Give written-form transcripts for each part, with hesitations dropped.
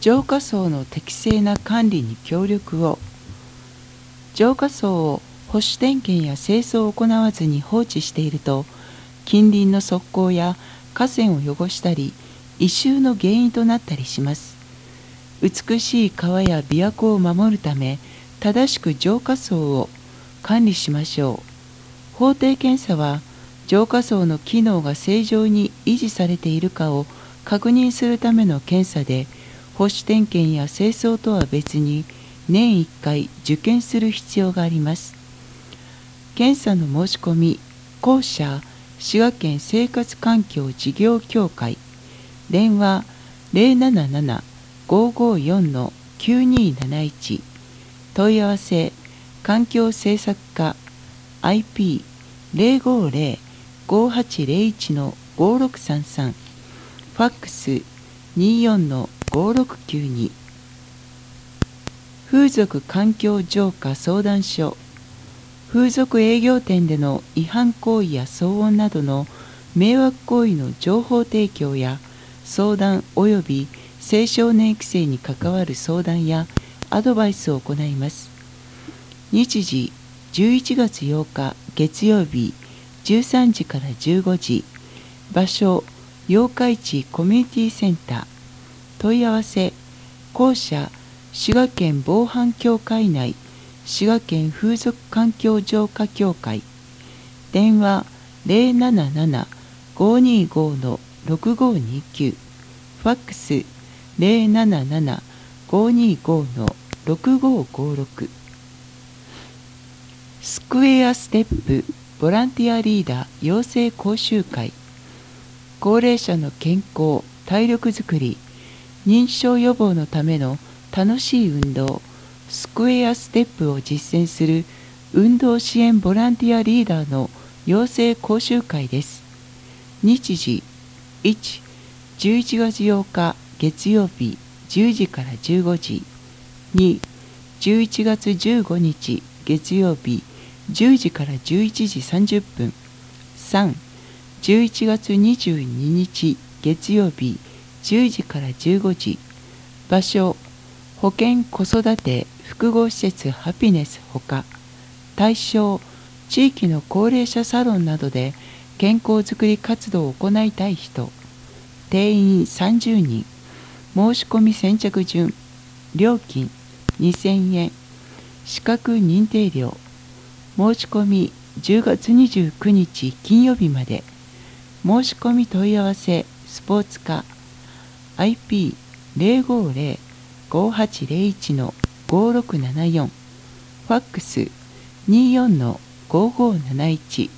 浄化槽の適正な管理に協力を。浄化槽を保守点検や清掃を行わずに放置していると、近隣の側溝や河川を汚したり、異臭の原因となったりします。美しい川や琵琶湖を守るため、正しく浄化槽を管理しましょう。法定検査は、浄化槽の機能が正常に維持されているかを確認するための検査で、保守点検や清掃とは別に年1回受検する必要があります。検査の申し込み、公社滋賀県生活環境事業協会、電話 077-554-9271、問い合わせ環境政策課 IP050-5801-5633、ファックス 24-5692。風俗環境浄化相談所。風俗営業店での違反行為や騒音などの迷惑行為の情報提供や相談及び青少年育成に関わる相談やアドバイスを行います。日時11月8日月曜日13時から15時。場所八日市コミュニティセンター。問い合わせ公社滋賀県防犯協会内滋賀県風俗環境浄化協会、電話 077-525-6529、ファックス 077-525-6556。スクエアステップボランティアリーダー養成講習会。高齢者の健康・体力づくり、認知症予防のための楽しい運動、スクエアステップを実践する運動支援ボランティアリーダーの養成講習会です。日時1、11月8日月曜日10時から15時。2、11月15日月曜日10時から11時30分。3、11月22日月曜日10時から15時。場所保健子育て複合施設ハピネスほか。対象地域の高齢者サロンなどで健康づくり活動を行いたい人。定員30人。申し込み先着順。料金2000円。資格認定料。申し込み10月29日金曜日まで。申し込み問い合わせスポーツ課 IP050-5801-5674、ファックス 24-5571。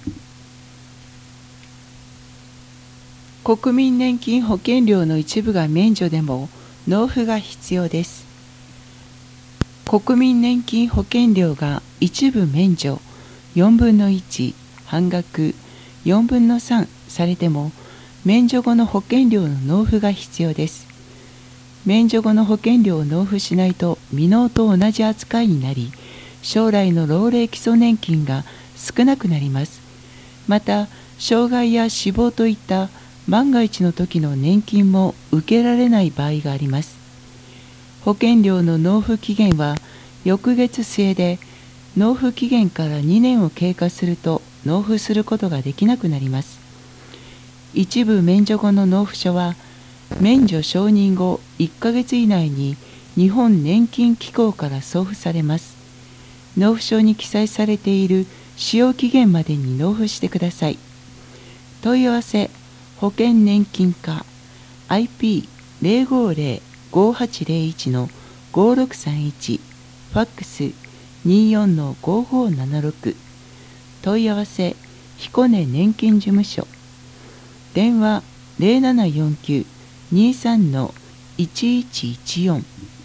国民年金保険料の一部が免除でも納付が必要です。国民年金保険料が一部免除4分の1、半額4分の3されても、免除後の保険料の納付が必要です。免除後の保険料を納付しないと未納と同じ扱いになり、将来の老齢基礎年金が少なくなります。また、障害や死亡といった万が一の時の年金も受けられない場合があります。保険料の納付期限は翌月末で、納付期限から2年を経過すると納付することができなくなります。一部免除後の納付書は、免除承認後1ヶ月以内に日本年金機構から送付されます。納付書に記載されている使用期限までに納付してください。問い合わせ保険年金課 IP050-5801-5631、ファックス 24-5576。問い合わせ彦根年金事務所。電話 0749-23-1114。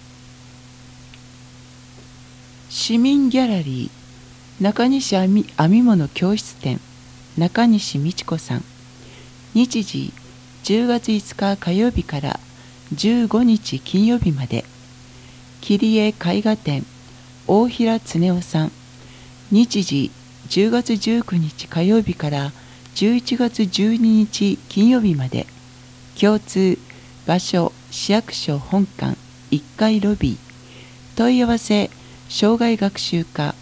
市民ギャラリー中西編み物教室店中西美智子さん。日時10月5日火曜日から15日金曜日まで。切江絵画店大平恒夫さん。日時10月19日火曜日から11月12日金曜日まで。共通場所市役所本館 1階ロビー。問い合わせ障害学習課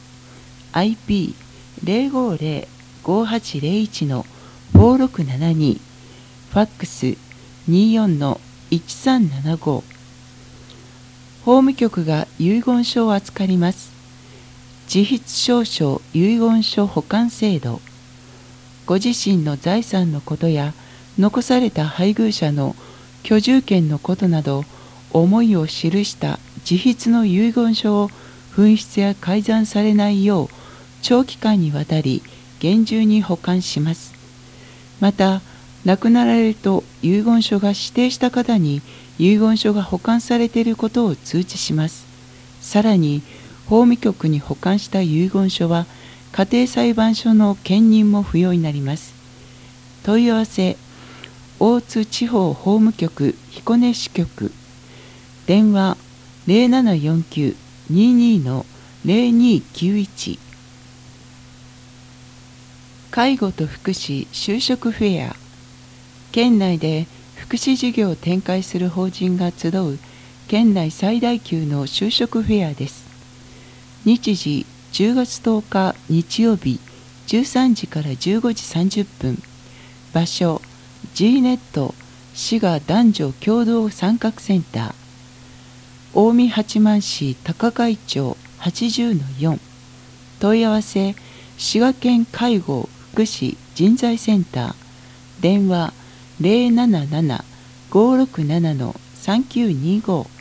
IP050-5801-4672 ファックス 24-1375。 法務局が遺言書を預かります。自筆証書遺言書保管制度。ご自身の財産のことや残された配偶者の居住権のことなど思いを記した自筆の遺言書を紛失や改ざんされないよう長期間にわたり厳重に保管します。また亡くなられると遺言書が指定した方に遺言書が保管されていることを通知します。さらに法務局に保管した遺言書は家庭裁判所の兼任も不要になります。問い合わせ大津地方法務局彦根支局。電話 0749-22-0291。介護と福祉就職フェア。県内で福祉事業を展開する法人が集う県内最大級の就職フェアです。日時10月10日日曜日13時から15時30分。場所 G ネット滋賀男女共同参画センター、近江八幡市高海町 80-4。 問い合わせ滋賀県介護福祉人材センター。電話 077-567-3925。